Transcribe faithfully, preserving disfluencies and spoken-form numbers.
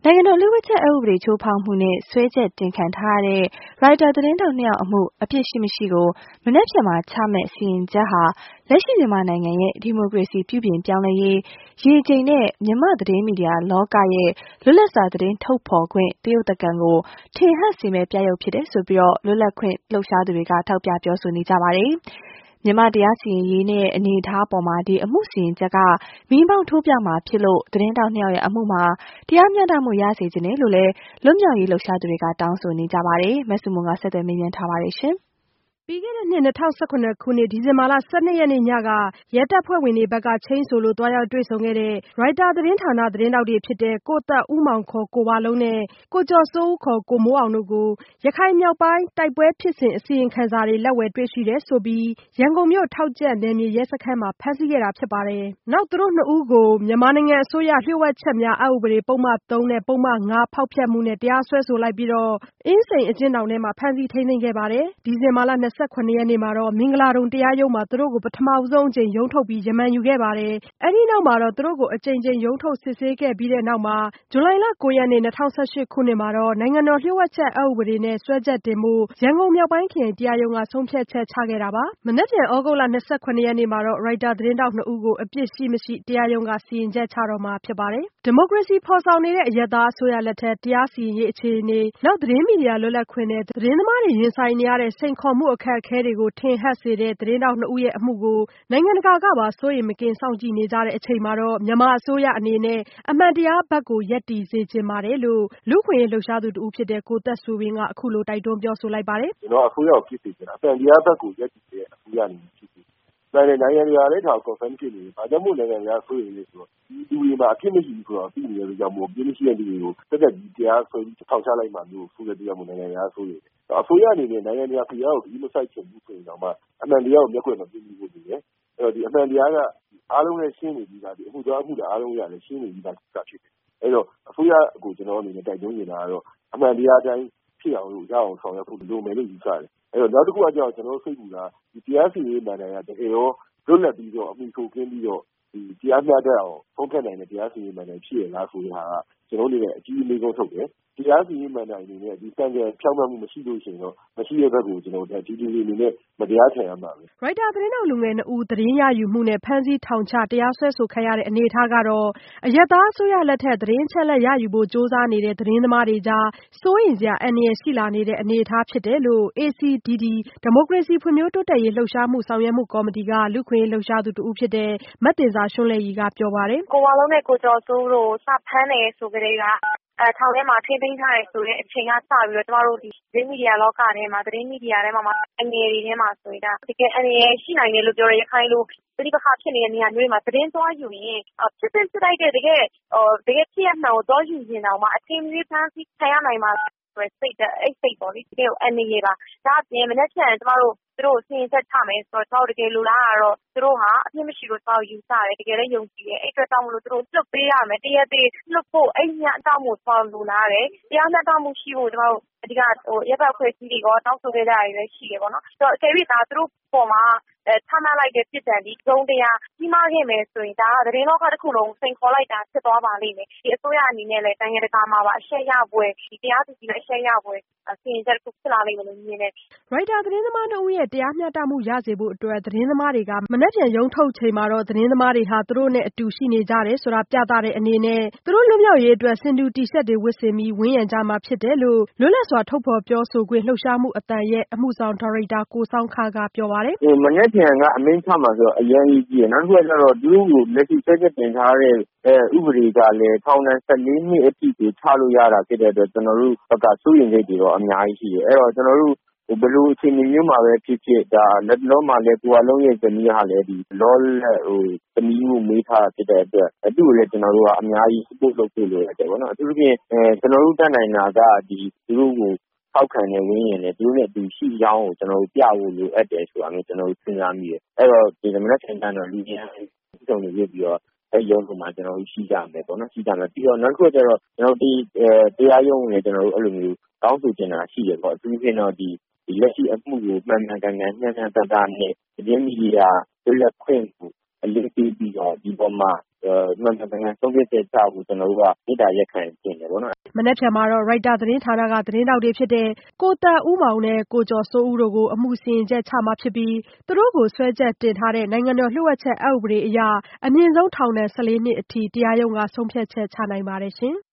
နိုင်ငံတော်လျှို့ဝှက်ချက်အက်ဥပဒေချိုးဖောက်မှုနဲ့စွဲချက်တင်ခံထားရတဲ့ရိုက်တာသတင်းထောက်နှစ်ယောက်အမှုအပြစ်ရှိမရှိကိုမနက်ဖြန်မှာချမယ့်စီရင်ချက်ဟာလက်ရှိမြန်မာနိုင်ငံရဲ့ဒီမိုကရေစီပြုပြင်ပြောင်းလဲရေးရေချိန်နဲ့မြန်မာသတင်းမီဒီယာလောကရဲ့လွတ်လပ်စွာသတင်းထုတ်ဖော်ခွင့်တရုတ်တကန်ကိုထင်ဟပ်စေမယ့်ပြယုဂ်ဖြစ်တယ်ဆိုပြီးလွတ်လပ်ခွင့်လှုပ်ရှားသူတွေကထောက်ပြပြောဆိုနေကြပါတယ်။မြန်မာတရားစီရင်ရေးနဲ့အနေအထားပေါ်မှာဒီအမှုစီရင်ချက်ကမီးမောင်းထိုးပြမှာဖြစ်လို့သတင်းတောက်နှစ်ယောက်ရဲ့အမှုမှာတရားမျှတမှုရစေချင်တယ်လို့လည်းလွတ်မြောက်ရေးလှုပ်ရှားသူတွေကတောင်းဆိုနေကြပါတယ်။မဆုမွန်ကဆက်သွယ်မေးမြန်းထားပါတယ်ရှင်။ပြီးခဲ့တဲ့နှစ်၂၀၁၇ခုနှစ်ဒီဇင်ဘာလ၁၂ရက်နေ့ညကရဲတပ်ဖွဲ့ဝင်တွေဘက်ကချိန်းဆိုလို့တွားရောက်တွေ့ဆုံခဲ့တဲ့ရိုက်တာသတင်းဌာနသတင်းတောက်တွေဖြစ်တဲ့ကိုသက်ဦးမောင်ခေါ်ကိုဝလုံးနဲ့ကိုကျော်စိုးဦးခေါ်ကိုမိုးအောင်တို့ကိုရခိုင်မြောက်ပိုင်းတိုက်ပွဲဖြစ်စဉ်အစီရင်ခံစာတွေလက်ဝယ်တွေ့ရှိတယ်ဆိုပြီးရန်ကုန်မြို့ထောက်ကြံ့နယ်မြေရဲစခန်းမှာဖမ်းဆီးခဲ့တာဖြစ်ပါတယ်။နောက်သူတို့နှစ်ဦးကိုမြန်မာနိုင်ငံအစိုးရလျှို့ဝှက်ချက်များအက်ဥပဒေပုဒ်မ၃နဲ့ပုဒ်မ၅ဖောက်ဖျက်မှုနဲ့တရားစွဲဆိုလိုက်ပြီးတော့အင်းစိန်အကျဉ်းထောင်ထဲမှာဖမ်းဆီးထိန်းသိမ်းခဲ့ပါတယ်။ဒီဇင်ဘာလ၂၇ရက်နေ့မှာတော့မင်္ဂလာဒုံတရားရုံးမှာသူတို့ကိုပထမဆုံးအကြိမ်ရုံးထုတ်ပြီးရမန်ယူခဲ့ပါတယ်။အဲဒီနောက်မှာတော့သူတို့ကိုအကြိမ်ကြိမ်ရုံးထုတ်စစ်ဆေးခဲ့ပြီးတဲ့နောက်မှာဇူလိုင်လ၉ရက်နေ့၂၀၁၈ခုနှစ်မှာတော့နိုင်ငံတော်လျှို့ဝှက်ချက်အက်ဥပဒေနဲ့စွဲချက်တင်မှုရန်ကုန်မြောက်ပိုင်းခရိုင်တရားရုံးကဆုံးဖြတ်ချက်ချခဲ့တာပါ။မနက်ဖြန်ဩဂုတ်လ၂၇ရက်နေ့မှာတော့ရိုက်တာသတင်းတောက်နှစ်ဦးကိုအပြစ်ရှိမရှိတရားရုံးကစီရင်ချက်ချတော့မှာဖြစ်ပါတယ်။ဒီမိုကရေစီဖော်ဆောင်နေတဲ့အရပ်သားအစိုးရလက်ထက်တရားစီရင်ရေးအခြေအနေနောက်သတင်းမီဒီယာလွတ်လပ်ခွင့်နဲ့သတင်းသမားတွေရင်ဆိုင်နေရတဲ့စိန်ခေါ်မှုအခက်အခဲတွေကိုထင်ဟပ်စေတဲ့သတင်းတောက်နှစ်ဦးရဲ့အမှုကိုနိုင်ငံတကာကပါစိုးရိမ်မကင်းစောင့်ကြည့်နေကြတဲ့အချိန်မှာတော့မြန်မာအစိုးရအနေနဲ့အမှန်တရားဘက်ကိုရပ်တည်စေချင်ပါတယ်လို့လူ့အခွင့်အရေးလှုပ်ရှားသူတဦးဖြစ်တဲ့ကိုသက်ဆွေဝင်းကအခုလိုတိုက်တွန်းပြောဆိုလိုက်ပါတယ်။ကျွန်တော်အစိုးရကိုဖြစ်စေချင်တာအမှန်တရားဘက်ကိုရပ်တည်တဲ့အစိုးရအနေနဲ့ဖြစ်စေတယ်။နိုင်ငံတရားလည်းထောက် confirm ဖြစ်နေတယ်။ဘာကြောင့်မို့နိုင်ငံတရားဆိုရင်လဲဆိုတော့ဒီလူတွေမှာအဖြစ်မရှိဘူးဆိုတော့ပြီးနေရကြောင့်မို့အဖြစ်မရှိတဲ့လူတွေကိုတက်တက်ကြီးတရားဆွဲပြီးထောင်ချလိုက်မှမျိုးဆိုတဲ့တရားမို့နိုင်ငံတရားဆိုရင်အစိုးရအနေနဲ့နိုင်ငံတရားဖျားကိုဒီမဆိုင်ချင်ဘူးဆိုရင်တော့မှအမှန်တရားကိုမျက်ကွယ်မပြုဘူးလို့ပြောတယ်။အဲ့တော့ဒီအမှန်တရားကအားလုံးနဲ့ရှင်းနေပြီးသားဒီအမှုသားအမှုသားအားလုံးရတယ်ရှင်းနေပြီးသားဖြစ်တယ်။အဲ့တော့အစိုးရကိုကျွန်တော်အနေနဲ့တိုက်တွန်းနေတာကတော့အမှန်တရားတိုင်းဖြစ်အောင်လို့ရအောင်ဆောင်ရွက်ဖို့လိုမယ်လို့ယူဆတယ်။အဲ့တော့နောက်တစ်ခုကကြောင့်ကျွန်တော်စိတ်ကူတာဒီတရားစီရင်မှန်တယ်ကတကယ်ရောလွတ်လပ်ပြီးတော့အမှုထုတ်ခင်းပြီးတော့ဒီတရားမျှတအောင်ဖုံးဖက်နိုင်တဲ့တရားစီရင်မှန်တယ်ဖြစ်ရလားဆိုတဲ့ဟာကကျွန်တော်တို့လည်းအကြီးအလေးဆုံးထုတ်တယ်။တရားစီရင်မှန်တယ်အနေနဲ့ဒီစံကြယ်ဖြောင့်မတ်မှုမရှိလို့ရှိရင်တော့မရှိတဲ့ဘက်ကိုကျွန်တော်တို့ဒီဒီလေးအနေနဲ့မတရားခံရမှာပဲရိုက်တာသတင်းတောက်လူငယ်နှစ်ဦးသတင်းရယူမှုနဲ့ဖမ်းဆီးထောင်ချတရားစွဲဆိုခံရတဲ့အနေအထားကတော့အရပ်သားအစိုးရလက်ထက်သတင်းချက်လက်ရယူဖို့ကြိုးစားနေတဲ့သတင်းသမားတွေကြားစိုးရိမ်စရာအန္တရာယ်ရှိလာနေတဲ့အနေအထားဖြစ်တယ်လို့ အေစီဒီဒီ ဒီမိုကရေစီဖွံ့ဖြိုးတိုးတက်ရေးလှုပ်ရှားမှုဆောင်ရွက်မှုကော်မတီကလူ့အခွင့်အရေးလှုပ်ရှားသူတဦးဖြစ်တဲ့မတင်စာရွှန်းလဲ့ရည်ကပြောပါတယ်ကိုဝါလုံးနဲ့ကိုကျော်စိုးတို့စဖမ်းတယ်ဆိုကြတဲ့ကအဲထောင်ထဲမှာထိန်းသိမ်းထားရဲဆိုတဲ့အချိန်ကစပြီးတော့ကျမတို့ဒီသတင်းမီဒီယာလောကထဲမှာသတင်းမီဒီယာထဲမှာအငယ်တွေထဲမှာဆိုရင်ဒါတကယ်အငယ်ရှိနိုင်တယ်လို့ပြောရရခိုင်လို့ဒီပခါဖြစ်နေတဲ့နေရာမျိုးမှာသတင်းသွားယူရင်ဖြစ်ဖြစ်ဖြစ်လိုက်တဲ့တကယ်ဟိုတကယ်ဖြစ်ရမှန်ကိုသွားယူရင်တော့မှအချိန်ကြီးဖမ်းဆီးခံရနိုင်မှာစိတ်အဲ့စိတ်ပေါ်လေတကယ်ကိုအနေရပါဒါအပြင်မနေ့ကကျမတို့သူတို့စီရင်ချက်ချမယ်ဆိုတော့ကျွန်တော်တကယ်လိုလားကတော့သူတို့ဟာအပြစ်မရှိလို့ကျွန်တော်ယူဆတယ်တကယ်လည်းယုံကြည်တယ်အဲ့အတွက်တောင်းမလို့သူတို့လွတ်ပေးရမယ်တရက်သေးလွတ်ဖို့အဲ့ညအတောင်းကိုကျွန်တော်လိုလားတယ်တရားမျှတမှုရှိဖို့ကျွန်တော်အဓိကဟိုရပ်ဘက်ဖွဲ့စည်းတွေကတောင်းဆိုခဲ့ကြရလည်းရှိတယ်ပေါ့နော်ဆိုတော့အကယ်၍ဒါသူတို့ပေါ်မှာအဲထမ်းလိုက်တဲ့ပြည်တန်ဒီဂုံတရားကြီးမားခဲ့မယ်ဆိုရင်ဒါသတင်းလောကတစ်ခုလုံးစိန်ခေါ်လိုက်တာဖြစ်သွားပါလိမ့်မယ်ဒီအစိုးရအနေနဲ့လည်းနိုင်ငံတကာမှာပါအရှက်ရပွဲဒီတရားသူကြီးလည်းအရှက်ရပွဲစီရင်ချက်တစ်ခုဖြစ်လာလိမ့်မယ်လို့မြင်တယ်ရိုက်တာသတင်းသမားတို့ရဲ့တရားမျှတမှုရစေဖို့အတွက်သတင်းသမားတွေကမနေ့ပြန်ရုံးထုတ်ချိန်မှာတော့သတင်းသမားတွေဟာသူတို့နဲ့အတူရှိနေကြတယ်ဆိုတာပြသတဲ့အနေနဲ့သူတို့လွတ်မြောက်ရေးအတွက်စင်တူတီရှပ်တွေဝတ်ဆင်ပြီးဝန်းရံကြမှာဖြစ်တယ်လို့လွတ်လပ်စွာထုတ်ဖော်ပြောဆိုခွင့်လှုပ်ရှားမှုအတန်ရဲ့အမှုဆောင်ဒါရိုက်တာကိုဆောင်းခါကပြောပါတယ်ဟိုမနေ့ပြန်ကအမင်းချမှာဆိုတော့အရင်ကြီးကြည့်နောက်တစ်ခုကတော့သူတို့ကိုလက်ရှိဆက်ချက်တင်ထားတဲ့အဲဥပဒေကလည်းထောင်ဒဏ်၁၄နှစ်အထိကိုချလို့ရတာဖြစ်တဲ့အတွက်ကျွန်တော်တို့ဘက်ကစိုးရိမ်စိတ်တွေတော့အများကြီးရှိတယ်အဲ့တော့ကျွန်တော်တို့ဘယ်လိုအခြေအနေမျိုးမှာပဲဖြစ်ဖြစ်ဒါလက်လုံးမှာလည်းကိုယ်အလုံးရဲ့ဇနီးဟာလည်းဒီလောလက်ဟိုသမီးကိုမေးထားဖြစ်တဲ့အတွက်အတူလည်းကျွန်တော်တို့ကအများကြီး support လုပ်ပေးလို့ရတယ်ပေါ့နော်အထူးသဖြင့်အဲကျွန်တော်တို့တတ်နိုင်တာကဒီသူတို့ကိုထောက်ခံနေဝင်းရင်လည်းသူတို့နဲ့သူရှိကြောင်းကိုကျွန်တော်တို့ပြဖို့လိုအပ်တယ်ဆိုတာမျိုးကျွန်တော်တို့စဉ်းစားမိတယ်အဲ့တော့ဒီမနက်ဖြန်ကတော့လူကြီးစုံနေပြီးတော့အဲရုံးကမှကျွန်တော်တို့ရှိကြမယ်ပေါ့နော်ရှိကြမယ်ပြီးတော့နောက်တစ်ခုကျတော့ကျွန်တော်ဒီတရားရုံးကိုလည်းကျွန်တော်တို့အဲ့လိုမျိုးတောင်းဆိုချင်တာရှိတယ်ပေါ့အထူးသဖြင့်တော့ဒီဒီလက်ရှိအမှုကိုမှန်မှန်ကန်ကန်ညံ့ညံ့တတနဲ့သတင်းမီဒီယာလွတ်လပ်ခွင့်ကိုအလေးပေးပြီးတော့ဒီပေါ်မှာမှန်မှန်ကန်ကန်ဆုံးဖြတ်ချက်ချဖို့ကျွန်တော်တို့ကမေတ္တာရပ်ခံတင်တယ်ပေါ့နော်မနက်ဖြန်မှာတော့ ရိုက်တာသတင်းဌာနကသတင်းတောက်တွေဖြစ်တဲ့ကိုသက်ဦးမောင်နဲ့ကိုကျော်စိုးဦးတို့ကိုအမှုစီရင်ချက်ချမှာဖြစ်ပြီးသူတို့ကိုစွဲချက်တင်ထားတဲ့နိုင်ငံတော်လျှို့ဝှက်ချက်အက်ဥပဒေအရအမြင့်ဆုံးထောင်ဒဏ် ၁၄ နှစ်အထိတရားရုံးကဆုံးဖြတ်ချက်ချနိုင်ပါတယ်ရှင်